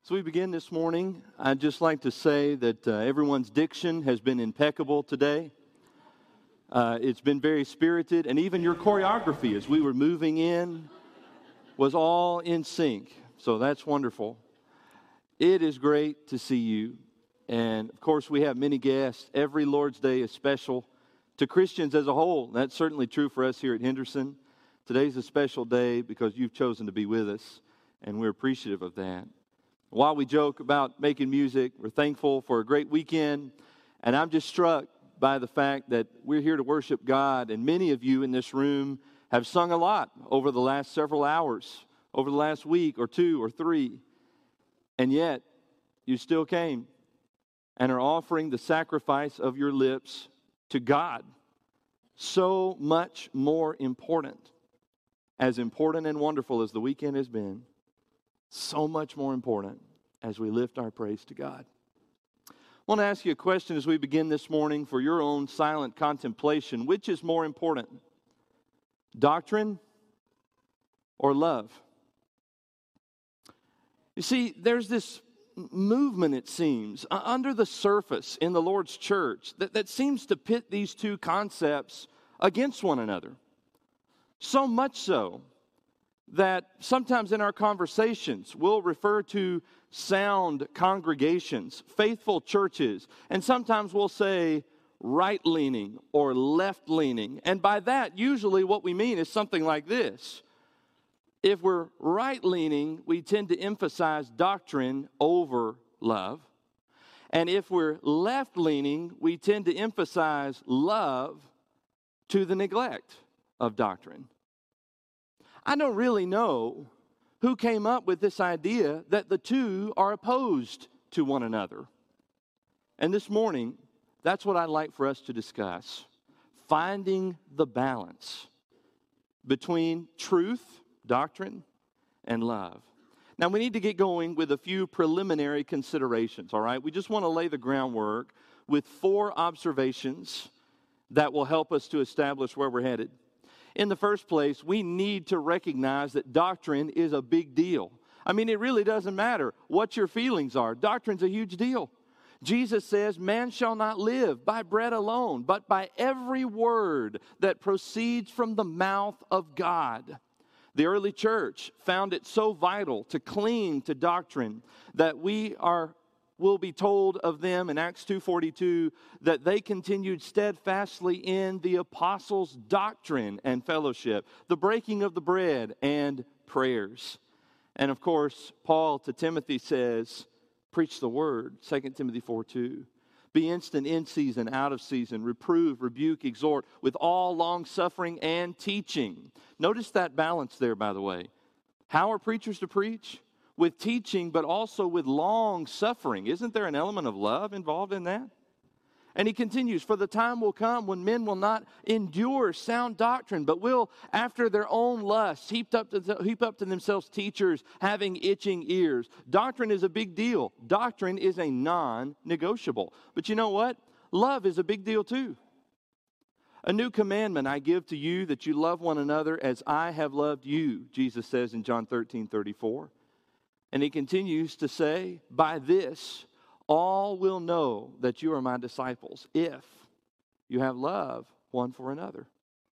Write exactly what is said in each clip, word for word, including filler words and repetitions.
As we begin this morning, I'd just like to say that uh, everyone's diction has been impeccable today. Uh, it's been very spirited, and even your choreography as we were moving in was all in sync. So that's wonderful. It is great to see you. And of course, we have many guests. Every Lord's Day is special to Christians as a whole. That's certainly true for us here at Henderson. Today's a special day because you've chosen to be with us, and we're appreciative of that. While we joke about making music, we're thankful for a great weekend, and I'm just struck by the fact that we're here to worship God, and many of you in this room have sung a lot over the last several hours, over the last week or two or three, and yet you still came and are offering the sacrifice of your lips to God. So much more important, as important and wonderful as the weekend has been, so much more important as we lift our praise to God. I want to ask you a question as we begin this morning for your own silent contemplation. Which is more important, doctrine or love? You see, there's this movement, it seems, under the surface in the Lord's church that, that seems to pit these two concepts against one another. So much so that sometimes in our conversations we'll refer to sound congregations, faithful churches, and sometimes we'll say right-leaning or left-leaning. And by that, usually what we mean is something like this. If we're right-leaning, we tend to emphasize doctrine over love. And if we're left-leaning, we tend to emphasize love to the neglect of doctrine. I don't really know who came up with this idea that the two are opposed to one another. And this morning, that's what I'd like for us to discuss. Finding the balance between truth, doctrine, and love. Now, we need to get going with a few preliminary considerations, all right? We just want to lay the groundwork with four observations that will help us to establish where we're headed. In the first place, we need to recognize that doctrine is a big deal. I mean, it really doesn't matter what your feelings are. Doctrine's a huge deal. Jesus says, man shall not live by bread alone, but by every word that proceeds from the mouth of God. The early church found it so vital to cling to doctrine that we are will be told of them in Acts two forty-two that they continued steadfastly in the apostles' doctrine and fellowship, the breaking of the bread and prayers. And of course, Paul to Timothy says, preach the word, Second Timothy four two. Be instant in season, out of season, reprove, rebuke, exhort, with all long-suffering and teaching. Notice that balance there, by the way. How are preachers to preach? With teaching, but also with long suffering. Isn't there an element of love involved in that? And he continues, for the time will come when men will not endure sound doctrine, but will, after their own lusts, heap up to, heap up to themselves teachers having itching ears. Doctrine is a big deal. Doctrine is a non-negotiable. But you know what? Love is a big deal too. A new commandment I give to you, that you love one another as I have loved you, Jesus says in John thirteen thirty-four. And he continues to say, by this, all will know that you are my disciples, if you have love one for another.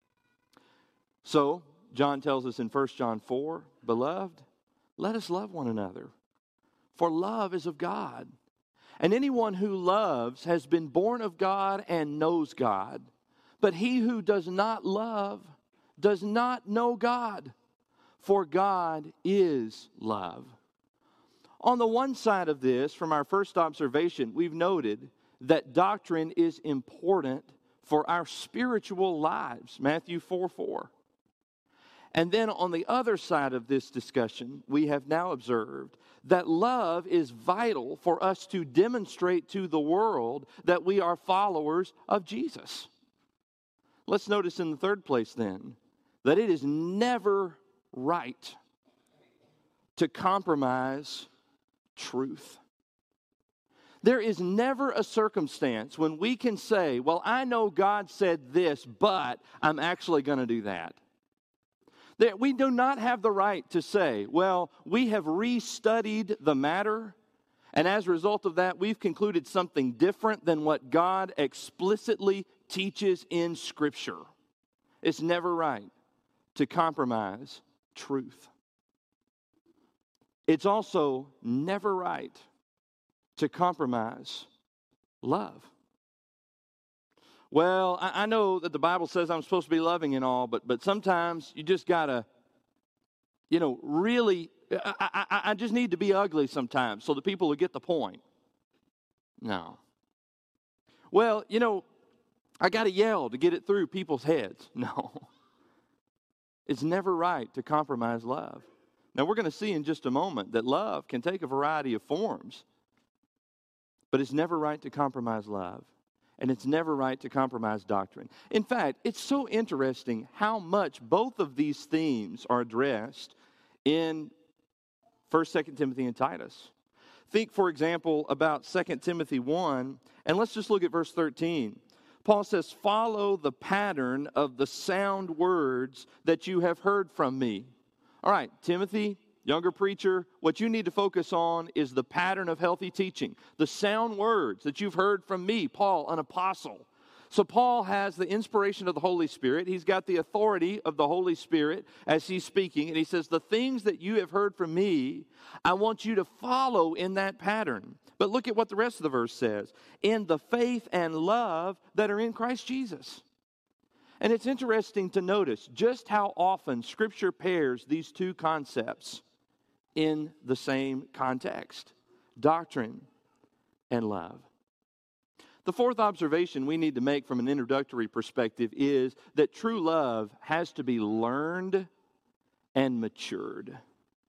So, John tells us in First John four, beloved, let us love one another, for love is of God. And anyone who loves has been born of God and knows God. But he who does not love does not know God, for God is love. On the one side of this, from our first observation, we've noted that doctrine is important for our spiritual lives, Matthew four four. And then on the other side of this discussion, we have now observed that love is vital for us to demonstrate to the world that we are followers of Jesus. Let's notice in the third place then, that it is never right to compromise truth. There is never a circumstance when we can say, well, I know God said this, but I'm actually going to do that. That we do not have the right to say, well, we have restudied the matter And as a result of that, we've concluded something different than what God explicitly teaches in Scripture. It's never right to compromise truth. It's also never right to compromise love. Well, I, I know that the Bible says I'm supposed to be loving and all, but but sometimes you just gotta, you know, really, I, I, I just need to be ugly sometimes so that people will get the point. No. Well, you know, I got to yell to get it through people's heads. No. It's never right to compromise love. Now, we're going to see in just a moment that love can take a variety of forms, but it's never right to compromise love, and it's never right to compromise doctrine. In fact, it's so interesting how much both of these themes are addressed in First, Second Timothy, and Titus. Think, for example, about Second Timothy one, and let's just look at verse thirteen. Paul says, follow the pattern of the sound words that you have heard from me. All right, Timothy, younger preacher, what you need to focus on is the pattern of healthy teaching, the sound words that you've heard from me, Paul, an apostle. So Paul has the inspiration of the Holy Spirit. He's got the authority of the Holy Spirit as he's speaking. And he says, the things that you have heard from me, I want you to follow in that pattern. But look at what the rest of the verse says. In the faith and love that are in Christ Jesus. And it's interesting to notice just how often Scripture pairs these two concepts in the same context. Doctrine and love. The fourth observation we need to make from an introductory perspective is that true love has to be learned and matured.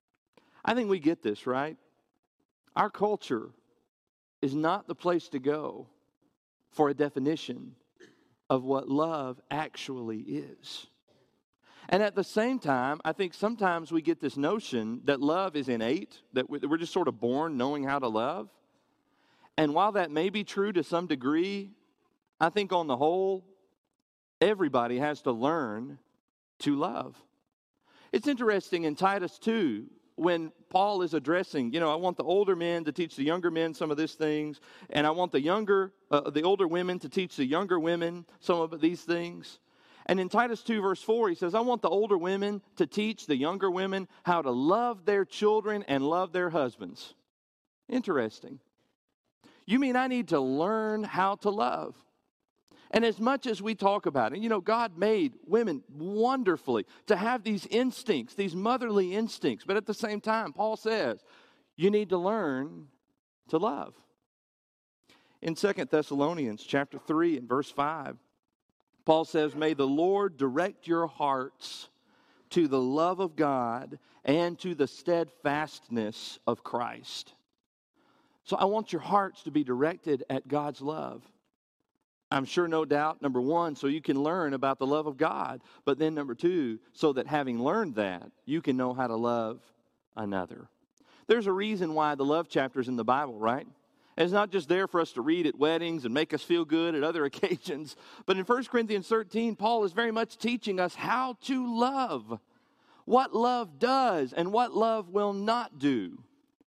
I think we get this, right? Our culture is not the place to go for a definition of what love actually is. And at the same time, I think sometimes we get this notion that love is innate, that we're just sort of born knowing how to love. And while that may be true to some degree, I think on the whole, everybody has to learn to love. It's interesting in Titus two, when Paul is addressing, you know, I want the older men to teach the younger men some of these things, and I want the younger, uh, the older women to teach the younger women some of these things. And in Titus two, verse four, he says, I want the older women to teach the younger women how to love their children and love their husbands. Interesting. You mean I need to learn how to love? And as much as we talk about it, you know, God made women wonderfully to have these instincts, these motherly instincts. But at the same time, Paul says, you need to learn to love. In Second Thessalonians chapter three and verse five, Paul says, may the Lord direct your hearts to the love of God and to the steadfastness of Christ. So I want your hearts to be directed at God's love. I'm sure, no doubt, number one, so you can learn about the love of God. But then number two, so that having learned that, you can know how to love another. There's a reason why the love chapter's in the Bible, right? And it's not just there for us to read at weddings and make us feel good at other occasions. But in First Corinthians thirteen, Paul is very much teaching us how to love. What love does and what love will not do.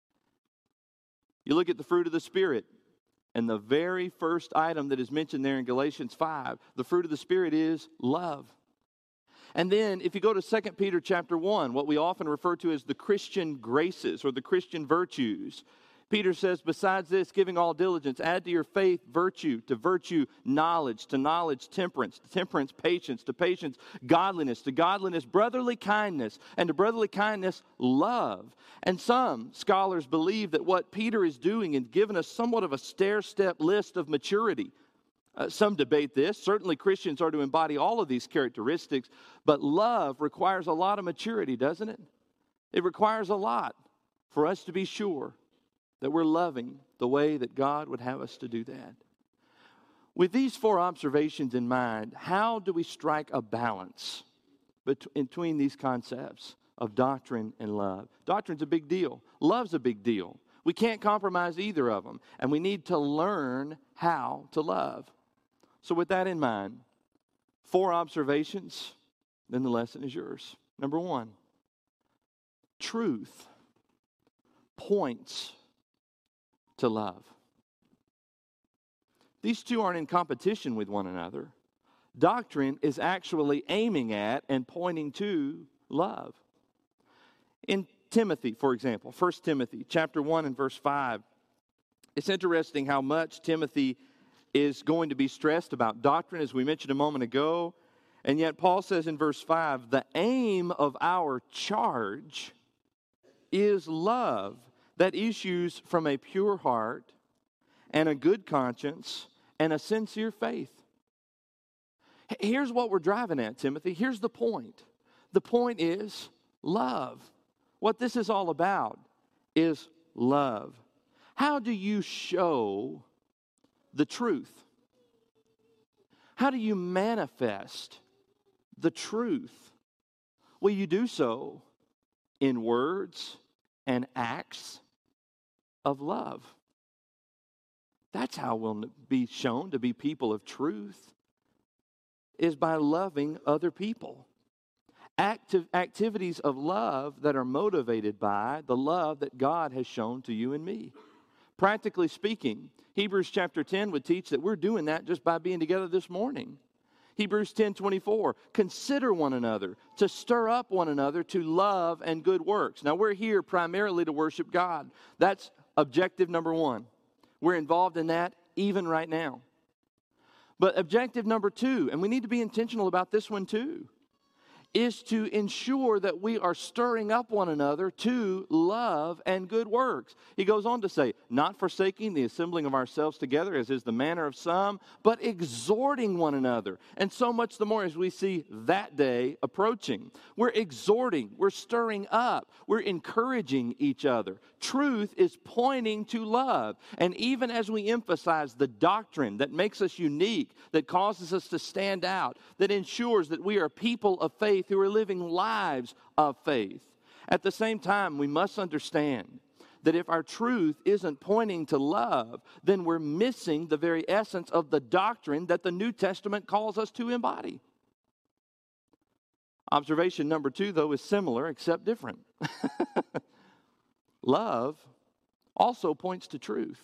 You look at the fruit of the Spirit, and the very first item that is mentioned there in Galatians five, the fruit of the Spirit is love. And then if you go to Second Peter chapter one, what we often refer to as the Christian graces or the Christian virtues, Peter says, besides this, giving all diligence, add to your faith virtue, to virtue knowledge, to knowledge temperance, to temperance patience, to patience godliness, to godliness brotherly kindness, and to brotherly kindness love. And some scholars believe that what Peter is doing is giving us somewhat of a stair-step list of maturity. Uh, some debate this. Certainly Christians are to embody all of these characteristics, but love requires a lot of maturity, doesn't it? It requires a lot for us to be sure that we're loving the way that God would have us to do that. With these four observations in mind, how do we strike a balance between these concepts of doctrine and love? Doctrine's a big deal. Love's a big deal. We can't compromise either of them, and we need to learn how to love. So with that in mind, four observations, then the lesson is yours. Number one, truth points to love. These two aren't in competition with one another. Doctrine is actually aiming at and pointing to love. In Timothy, for example, First Timothy chapter one and verse five, it's interesting how much Timothy is going to be stressed about doctrine, as we mentioned a moment ago. And yet Paul says in verse five, the aim of our charge is love that issues from a pure heart and a good conscience and a sincere faith. Here's what we're driving at, Timothy. Here's the point. The point is love. What this is all about is love. How do you show the truth? How do you manifest the truth? Well, you do so in words and acts of love. That's how we'll be shown to be people of truth, is by loving other people. Active activities of love that are motivated by the love that God has shown to you and me. Practically speaking, Hebrews chapter ten would teach that we're doing that just by being together this morning. Hebrews ten twenty-four, consider one another, to stir up one another to love and good works. Now, we're here primarily to worship God. That's objective number one. We're involved in that even right now. But objective number two, and we need to be intentional about this one too, is to ensure that we are stirring up one another to love and good works. He goes on to say, not forsaking the assembling of ourselves together, as is the manner of some, but exhorting one another. And so much the more as we see that day approaching. We're exhorting, we're stirring up, we're encouraging each other. Truth is pointing to love. And even as we emphasize the doctrine that makes us unique, that causes us to stand out, that ensures that we are people of faith who are living lives of faith. At the same time, we must understand that if our truth isn't pointing to love, then we're missing the very essence of the doctrine that the New Testament calls us to embody. Observation number two, though, is similar except different. Love also points to truth.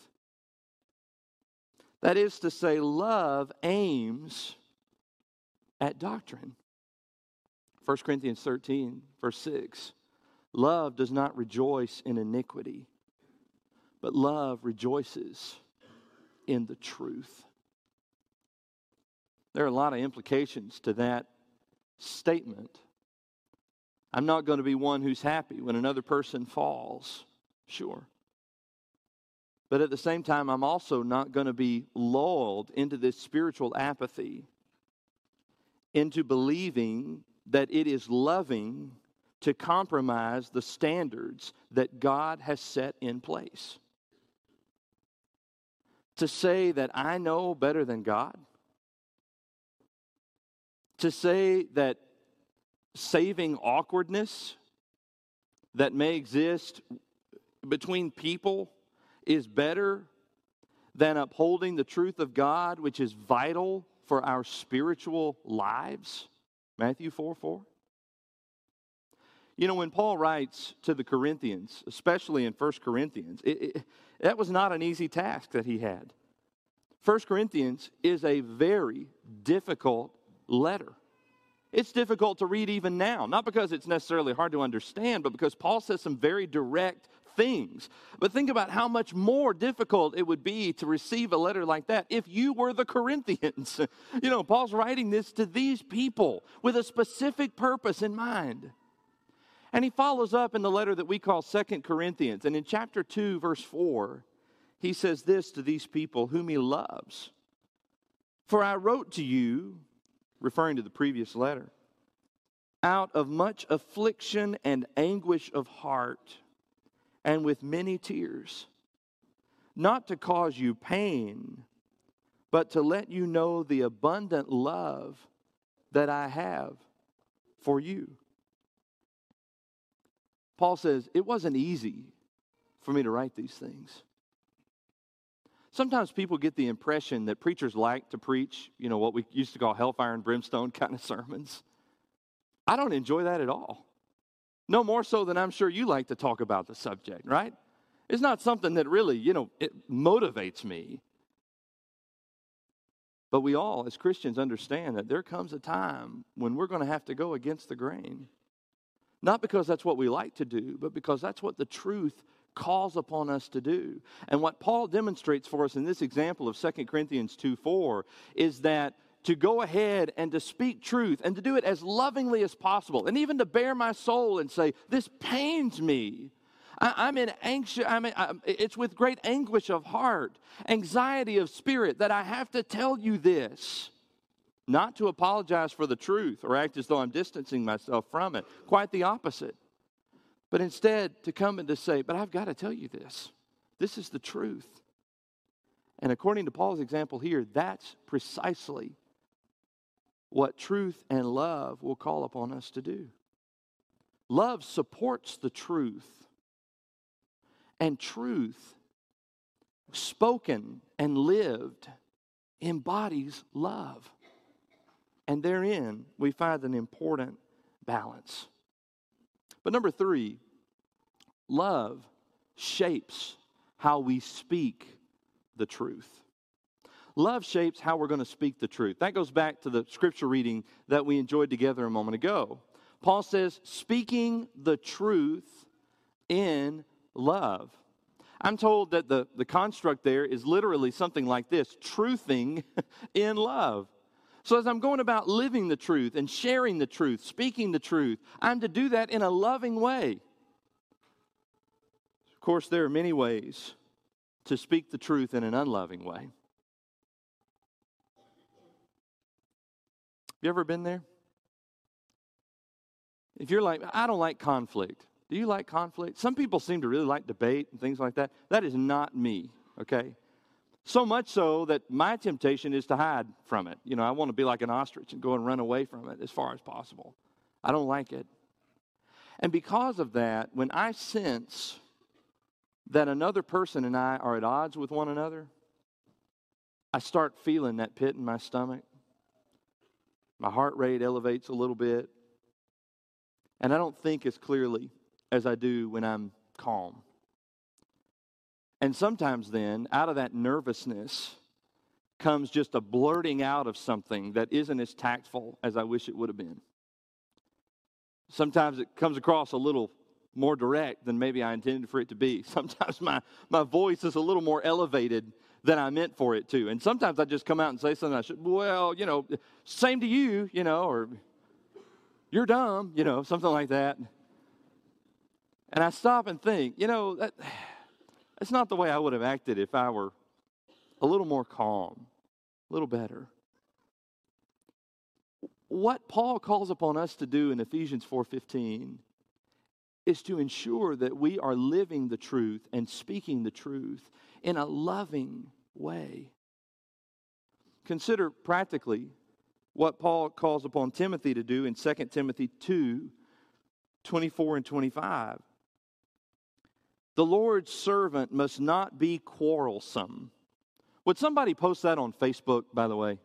That is to say, love aims at doctrine. First Corinthians thirteen, verse six. Love does not rejoice in iniquity, but love rejoices in the truth. There are a lot of implications to that statement. I'm not going to be one who's happy when another person falls, sure. But at the same time, I'm also not going to be lulled into this spiritual apathy, into believing that it is loving to compromise the standards that God has set in place. To say that I know better than God. To say that saving awkwardness that may exist between people is better than upholding the truth of God, which is vital for our spiritual lives. Matthew four four. You know, when Paul writes to the Corinthians, especially in First Corinthians, it, it, that was not an easy task that he had. First Corinthians is a very difficult letter. It's difficult to read even now, not because it's necessarily hard to understand, but because Paul says some very direct things. But think about how much more difficult it would be to receive a letter like that if you were the Corinthians. You know, Paul's writing this to these people with a specific purpose in mind. And he follows up in the letter that we call Second Corinthians. And in chapter two, verse four, he says this to these people whom he loves. For I wrote to you, referring to the previous letter, out of much affliction and anguish of heart, and with many tears, not to cause you pain, but to let you know the abundant love that I have for you. Paul says, it wasn't easy for me to write these things. Sometimes people get the impression that preachers like to preach, you know, what we used to call hellfire and brimstone kind of sermons. I don't enjoy that at all. No more so than I'm sure you like to talk about the subject, right? It's not something that really, you know, it motivates me. But we all, as Christians, understand that there comes a time when we're going to have to go against the grain. Not because that's what we like to do, but because that's what the truth calls upon us to do. And what Paul demonstrates for us in this example of Second Corinthians two four is that to go ahead and to speak truth and to do it as lovingly as possible, and even to bare my soul and say, this pains me. I, I'm in anxious, I'm in, I, it's with great anguish of heart, anxiety of spirit that I have to tell you this. Not to apologize for the truth or act as though I'm distancing myself from it. Quite the opposite. But instead to come and to say, but I've got to tell you this. This is the truth. And according to Paul's example here, that's precisely what truth and love will call upon us to do. Love supports the truth. And truth, spoken and lived, embodies love. And therein, we find an important balance. But number three, love shapes how we speak the truth. Love shapes how we're going to speak the truth. That goes back to the scripture reading that we enjoyed together a moment ago. Paul says, speaking the truth in love. I'm told that the, the construct there is literally something like this, truthing in love. So as I'm going about living the truth and sharing the truth, speaking the truth, I'm to do that in a loving way. Of course, there are many ways to speak the truth in an unloving way. Have you ever been there? If you're like, I don't like conflict. Do you like conflict? Some people seem to really like debate and things like that. That is not me, okay? So much so that my temptation is to hide from it. You know, I want to be like an ostrich and go and run away from it as far as possible. I don't like it. And because of that, when I sense that another person and I are at odds with one another, I start feeling that pit in my stomach. My heart rate elevates a little bit. And I don't think as clearly as I do when I'm calm. And sometimes then, out of that nervousness comes just a blurting out of something that isn't as tactful as I wish it would have been. Sometimes it comes across a little more direct than maybe I intended for it to be. Sometimes my, my voice is a little more elevated than I meant for it to. And sometimes I just come out and say something I should, well, you know, same to you, you know, or you're dumb, you know, something like that. And I stop and think, you know, that, that's not the way I would have acted if I were a little more calm, a little better. What Paul calls upon us to do in Ephesians four fifteen is to ensure that we are living the truth and speaking the truth in a loving way. Consider practically what Paul calls upon Timothy to do in Second Timothy two twenty-four and twenty-five. The Lord's servant must not be quarrelsome. Would somebody post that on Facebook, by the way?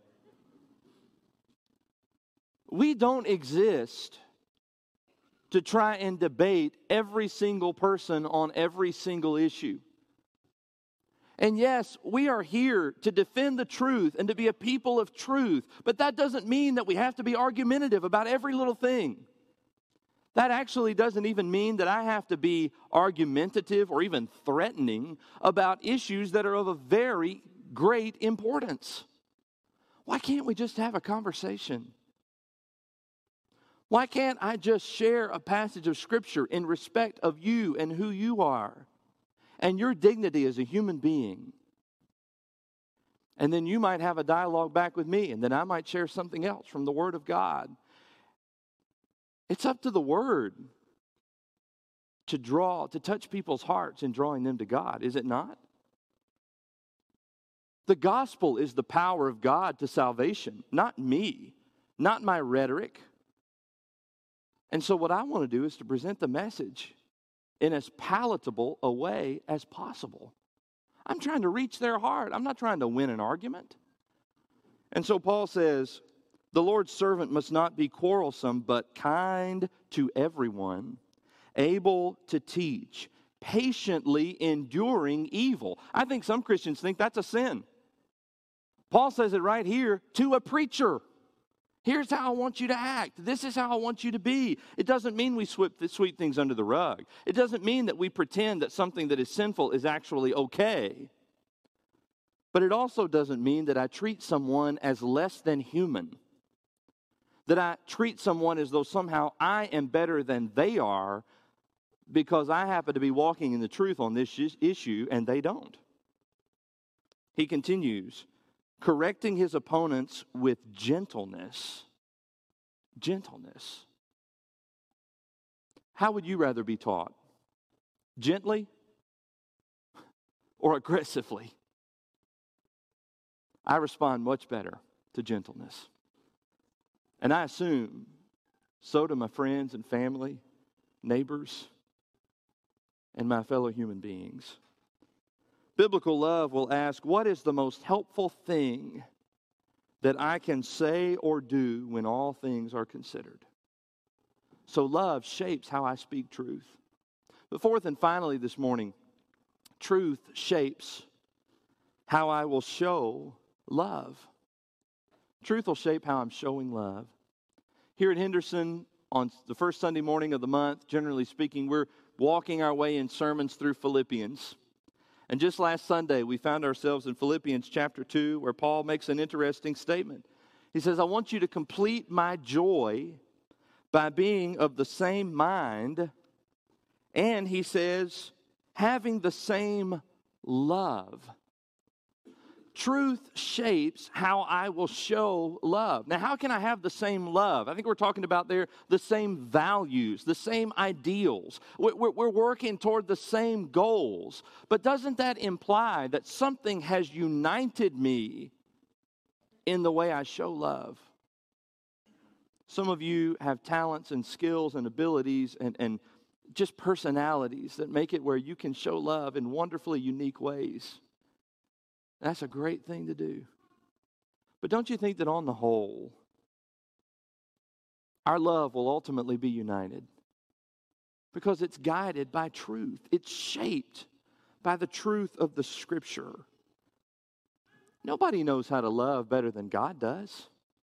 We don't exist to try and debate every single person on every single issue. And yes, we are here to defend the truth and to be a people of truth, but that doesn't mean that we have to be argumentative about every little thing. That actually doesn't even mean that I have to be argumentative or even threatening about issues that are of a very great importance. Why can't we just have a conversation? Why can't I just share a passage of Scripture in respect of you and who you are and your dignity as a human being? And then you might have a dialogue back with me, and then I might share something else from the Word of God. It's up to the Word to draw, to touch people's hearts in drawing them to God, is it not? The gospel is the power of God to salvation, not me, not my rhetoric. And so what I want to do is to present the message in as palatable a way as possible. I'm trying to reach their heart. I'm not trying to win an argument. And so Paul says, the Lord's servant must not be quarrelsome, but kind to everyone, able to teach, patiently enduring evil. I think some Christians think that's a sin. Paul says it right here to a preacher. Here's how I want you to act. This is how I want you to be. It doesn't mean we sweep, sweep things under the rug. It doesn't mean that we pretend that something that is sinful is actually okay. But it also doesn't mean that I treat someone as less than human. That I treat someone as though somehow I am better than they are because I happen to be walking in the truth on this issue and they don't. He continues, correcting his opponents with gentleness. Gentleness. How would you rather be taught? Gently or aggressively? I respond much better to gentleness. And I assume so do my friends and family, neighbors, and my fellow human beings. Biblical love will ask, what is the most helpful thing that I can say or do when all things are considered? So love shapes how I speak truth. But fourth and finally this morning, truth shapes how I will show love. Truth will shape how I'm showing love. Here at Henderson, on the first Sunday morning of the month, generally speaking, we're walking our way in sermons through Philippians. And just last Sunday, we found ourselves in Philippians chapter two, where Paul makes an interesting statement. He says, I want you to complete my joy by being of the same mind. And he says, having the same love. Truth shapes how I will show love. Now, how can I have the same love? I think we're talking about there the same values, the same ideals. We're, we're working toward the same goals. But doesn't that imply that something has united me in the way I show love? Some of you have talents and skills and abilities and, and just personalities that make it where you can show love in wonderfully unique ways. That's a great thing to do. But don't you think that on the whole, our love will ultimately be united? Because it's guided by truth. It's shaped by the truth of the Scripture. Nobody knows how to love better than God does.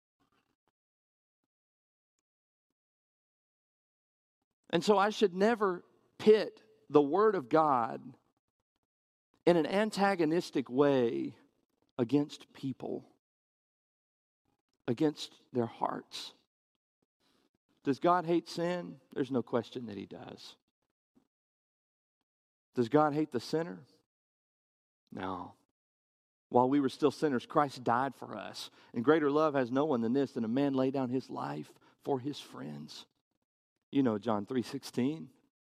And so I should never pit the Word of God in an antagonistic way against people, against their hearts. Does God hate sin? There's no question that He does. Does God hate the sinner? No. While we were still sinners, Christ died for us. And greater love has no one than this, than a man lay down his life for his friends. You know John three sixteen.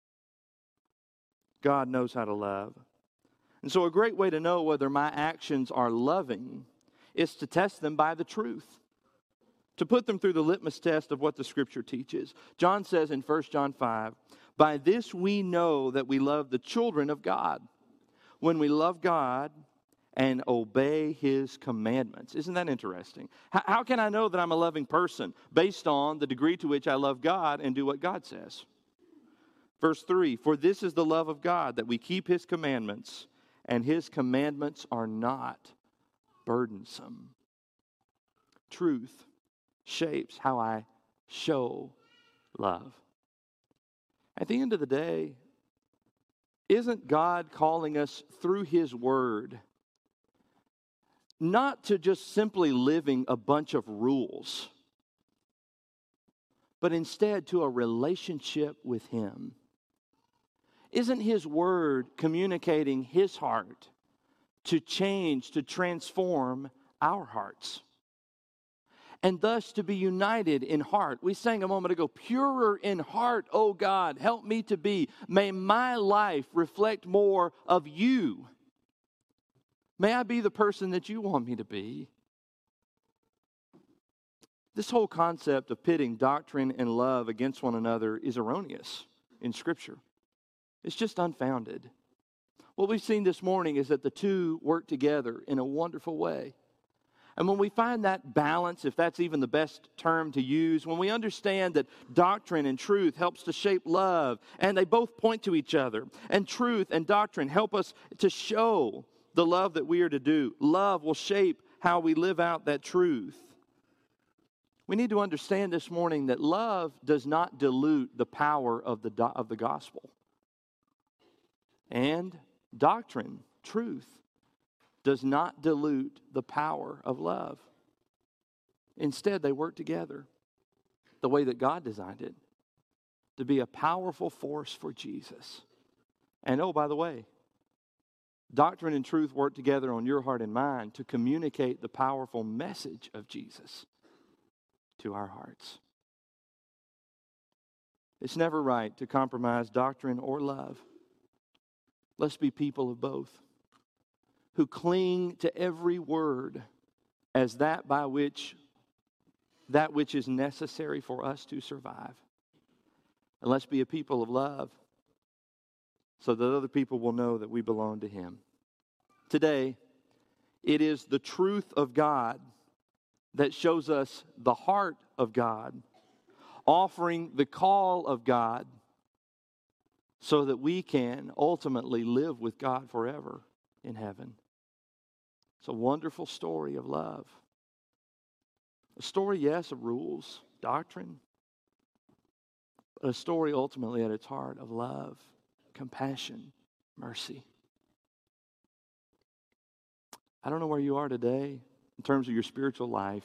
God knows how to love. And so a great way to know whether my actions are loving is to test them by the truth, to put them through the litmus test of what the Scripture teaches. John says in First John five, by this we know that we love the children of God, when we love God and obey His commandments. Isn't that interesting? How, how can I know that I'm a loving person? Based on the degree to which I love God and do what God says. Verse three, for this is the love of God, that we keep His commandments, and His commandments are not burdensome. Truth shapes how I show love. At the end of the day, isn't God calling us through His Word not to just simply living a bunch of rules, but instead to a relationship with Him? Isn't His Word communicating His heart to change, to transform our hearts? And thus to be united in heart. We sang a moment ago, purer in heart, O God, help me to be. May my life reflect more of You. May I be the person that You want me to be. This whole concept of pitting doctrine and love against one another is erroneous in Scripture. It's just unfounded. What we've seen this morning is that the two work together in a wonderful way. And when we find that balance, if that's even the best term to use, when we understand that doctrine and truth helps to shape love, and they both point to each other, and truth and doctrine help us to show the love that we are to do. Love will shape how we live out that truth. We need to understand this morning that love does not dilute the power of the, of the gospel. And doctrine, truth, does not dilute the power of love. Instead, they work together the way that God designed it, to be a powerful force for Jesus. And oh, by the way, doctrine and truth work together on your heart and mind to communicate the powerful message of Jesus to our hearts. It's never right to compromise doctrine or love. Let's be people of both, who cling to every word as that by which that which is necessary for us to survive. And let's be a people of love so that other people will know that we belong to Him. Today, it is the truth of God that shows us the heart of God, offering the call of God so that we can ultimately live with God forever in heaven. It's a wonderful story of love. A story, yes, of rules, doctrine, but a story ultimately at its heart of love, compassion, mercy. I don't know where you are today in terms of your spiritual life.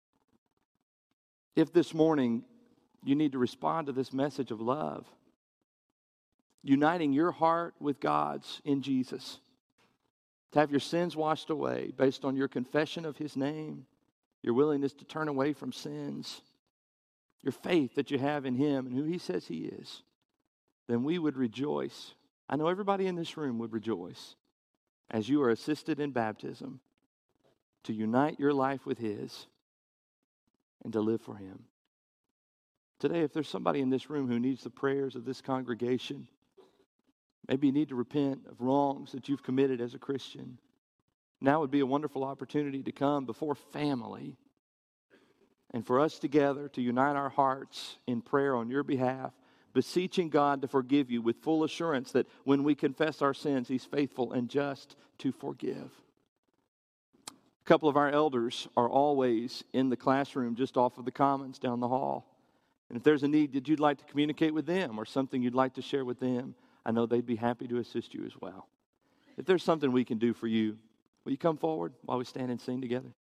If this morning you need to respond to this message of love, uniting your heart with God's in Jesus, to have your sins washed away based on your confession of His name, your willingness to turn away from sins, your faith that you have in Him and who He says He is, then we would rejoice. I know everybody in this room would rejoice as you are assisted in baptism to unite your life with His and to live for Him. Today, if there's somebody in this room who needs the prayers of this congregation, maybe you need to repent of wrongs that you've committed as a Christian, now would be a wonderful opportunity to come before family and for us together to unite our hearts in prayer on your behalf, beseeching God to forgive you with full assurance that when we confess our sins, He's faithful and just to forgive. A couple of our elders are always in the classroom just off of the Commons down the hall. And if there's a need that you'd like to communicate with them or something you'd like to share with them, I know they'd be happy to assist you as well. If there's something we can do for you, will you come forward while we stand and sing together?